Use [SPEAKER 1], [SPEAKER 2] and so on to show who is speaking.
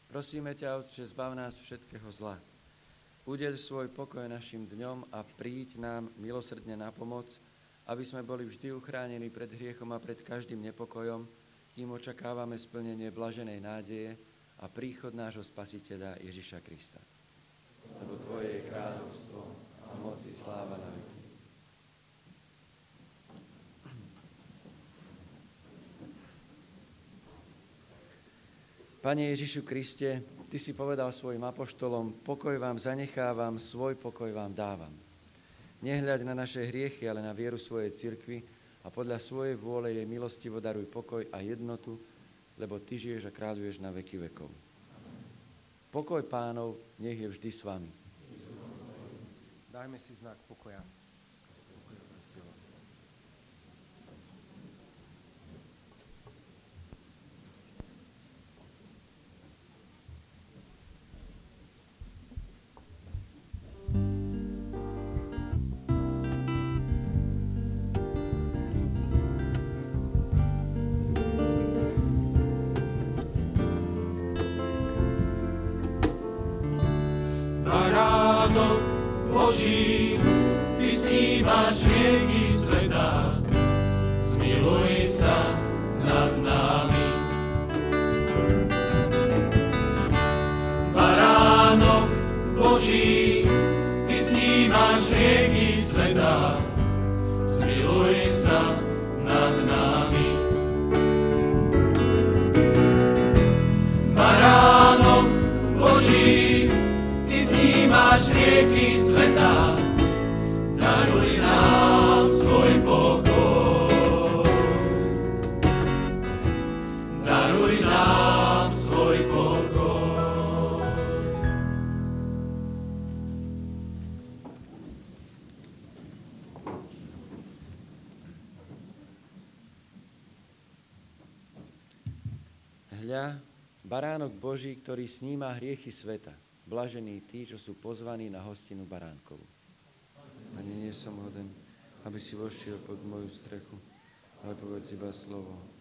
[SPEAKER 1] Prosíme ťa, Otče, zbav nás všetkého zla. Udeľ svoj pokoj našim dňom a príď nám milosrdne na pomoc, aby sme boli vždy uchránení pred hriechom a pred každým nepokojom, kým očakávame splnenie blaženej nádeje a príchod nášho Spasiteľa Ježiša Krista. Lebo Tvoje je kráľovstvo a moc i sláva na veky. Pane Ježišu Kriste, Ty si povedal svojim apoštolom, pokoj vám zanechávam, svoj pokoj vám dávam. Nehľaď na naše hriechy, ale na vieru svojej cirkvi a podľa svojej vôle jej milostivo daruj pokoj a jednotu, lebo Ty žiješ a kráľuješ na veky vekov. Pokoj Pánov nech je vždy s vami.
[SPEAKER 2] Dajme si znak pokoja.
[SPEAKER 3] Baránok Boží, Ty snímaš hriechy sveta, zmiluj sa nad nami. Baránok Boží, Ty snímaš hriechy sveta, zmiluj sa nad nami. Baránok Boží, máš rieky sveta, daruj nám svoj pokoj. Daruj nám svoj pokoj.
[SPEAKER 1] Hľa, baránok Boží, ktorý sníma hriechy sveta. Blažení tí, čo sú pozvaní na hostinu baránkovú. Ani nie som hoden, aby si vošiel pod moju strechu, ale povedz iba slovo